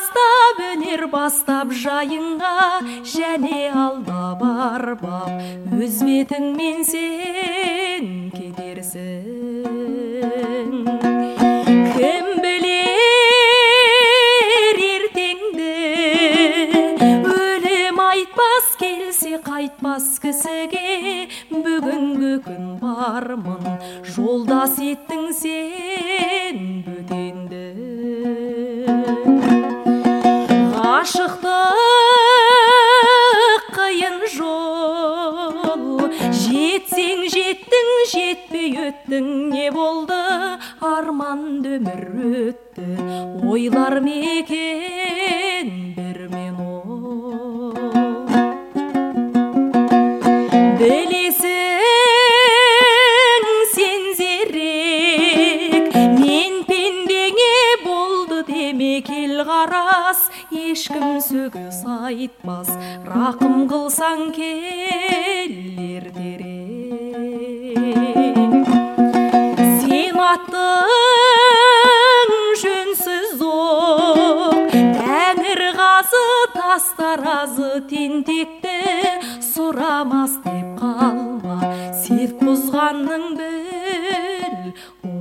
тастап өнер бастап жайынға, және алда барбап өз бетіңмен сен кетерсің. Кім білер ертеңді, өлім айтпас келсе қайтпас кісіге. Бүгінгі күн бармын, жолдас еттің сен бөтенді. Ғашықтық қиын жол, жетсең жеттің, жетпей өттің, не болды? Арман өмір өтті, ойлар мекен бір мен ол. Білесің сен зерек, мен пендеңе болды демек ел қарас. Ешкім сөгіс айтпас, рақым қылсаң келер ертерек. Сен аттың жөнсіз оқ, тәңір қазы тастаразы тентекті. Сұрамас деп қалма, серт бұзғанның біл